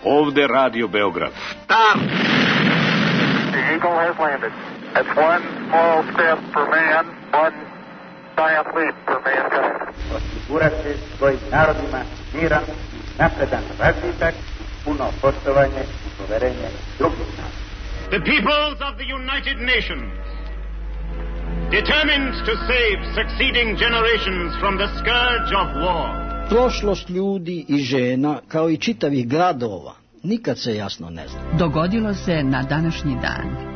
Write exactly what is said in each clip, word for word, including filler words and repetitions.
Ovde Radio Beograd. Start! The Eagle has landed. That's one small step for man, one giant leap for mankind. Osigurati svojim narodima miran i napredan razvitak, puno poštovanje i poverenje drugih naroda. The peoples of the United Nations, determined to save succeeding generations from the scourge of war. Prošlost ljudi i žena, kao i čitavih gradova, nikad se jasno ne zna. Dogodilo se na današnji dan.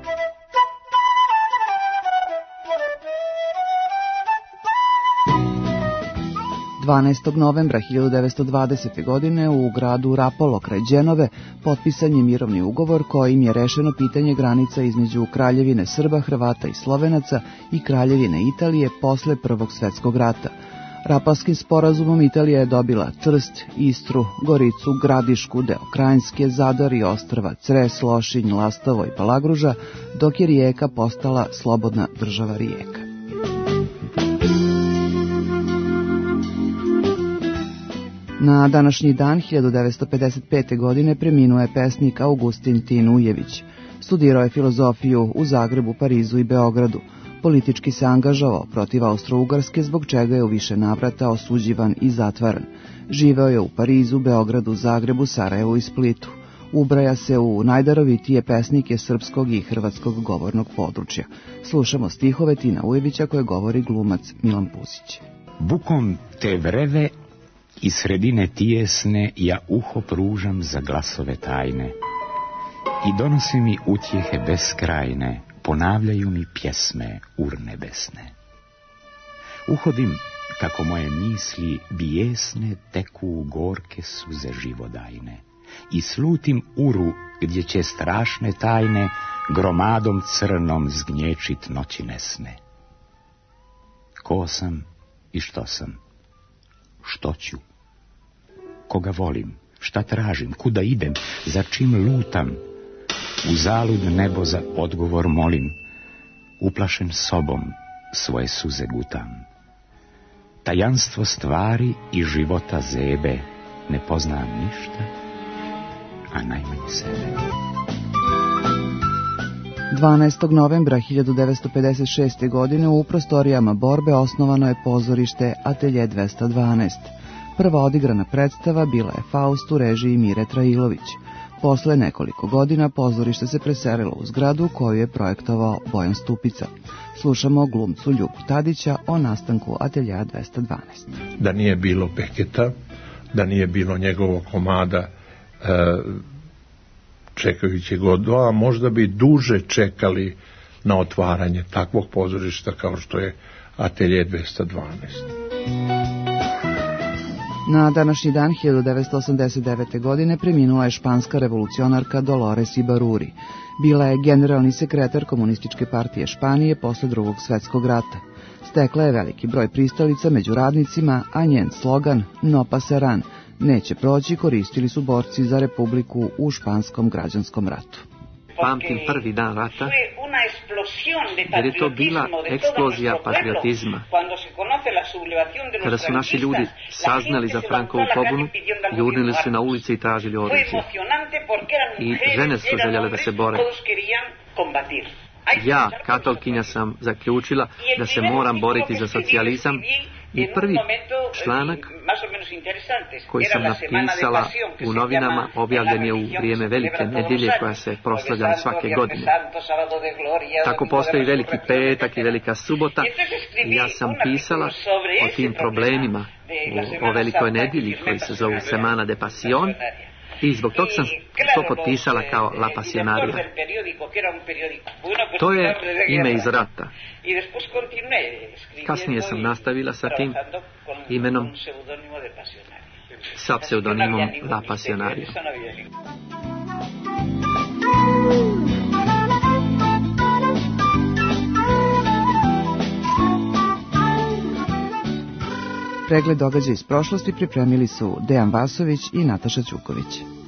dvanaestog novembra hiljadu devetsto dvadesete. godine u gradu Rapolo kraj Đenove potpisan je mirovni ugovor kojim je rešeno pitanje granica između Kraljevine Srba, Hrvata i Slovenaca i Kraljevine Italije posle Prvog svetskog rata. Rapalskim sporazumom Italija je dobila Trst, Istru, Goricu, Gradišku, deo Krajinske, Zadar i ostrva Cres, Lošinj, Lastovo i Palagruža, dok je Rijeka postala slobodna država Rijeka. Na današnji dan hiljadu devetsto pedeset pete. godine preminuo je pesnik Augustin Tin Ujević. Studirao je filozofiju u Zagrebu, Parizu i Beogradu. Politički se angažovao protiv Austro-Ugarske, zbog čega je u više navrata osuđivan i zatvaran. Živeo je u Parizu, Beogradu, Zagrebu, Sarajevu i Splitu. Ubraja se u najdarovitije pesnike srpskog i hrvatskog govornog područja. Slušamo stihove Tina Ujevića koje govori glumac Milan Pusić. Bukom te vreve iz sredine tijesne ja uho pružam za glasove tajne i donosi mi utjehe beskrajne, ponavljaju mi pjesme urnebesne. Uhodim kako moje misli bijesne teku u gorke suze živodajne i slutim uru gdje će strašne tajne gromadom crnom zgnječit noći nesne. Ko sam i što sam? Što ću? Koga volim? Šta tražim? Kuda idem? Za čim lutam? U zalud nebo za odgovor molim. Uplašen sobom svoje suze gutam. Tajanstvo stvari i života zebe ne poznam ništa, a najmanje sebe. dvanaestog novembra hiljadu devetsto pedeset šeste. godine u prostorijama Borbe osnovano je pozorište Atelje dvesta dvanaest. Prva odigrana predstava bila je Faust u režiji Mire Trailović. Posle nekoliko godina pozorište se preselilo u zgradu koju je projektovao Bojan Stupica. Slušamo glumcu Ljubu Tadića o nastanku Atelja dvesta dvanaest. Da nije bilo Beketa, da nije bilo njegovog komada e, čekajući Godova, možda bi duže čekali na otvaranje takvog pozorišta kao što je Atelje dvesta dvanaest. Na današnji dan hiljadu devetsto osamdeset devete. godine preminula je španska revolucionarka Dolores Ibarruri. Bila je generalni sekretar Komunističke partije Španije posle Drugog svetskog rata. Stekla je veliki broj pristalica među radnicima, a njen slogan "No pasaran" neće proći koristili su borci za republiku u španskom građanskom ratu. Pamtim prvi dan rata, jer je to bila eksplozija patriotizma. Kada su naši ljudi saznali za Frankovu pobunu, jurnili su na ulici i tražili oružje. I žene su željele da se bore. Ja, katolkinja, sam zaključila da se moram boriti za socijalizam i prvi članak koji sam napisala u novinama objavljen je u vrijeme Velike nedjelje koja se proslavlja svake godine. Tako postoji Veliki petak i Velika subota i ja sam pisala o tim problemima o, o Velikoj nedjelji koji se zovu Semana de Pasión. I zbog tog sam to potpisala kao La Pasionaria. To je ime iz rata. Kasnije sam nastavila sa tim imenom, sa pseudonimom La Pasionaria. Pregled događaja iz prošlosti pripremili su Dejan Vasović i Nataša Ćuković.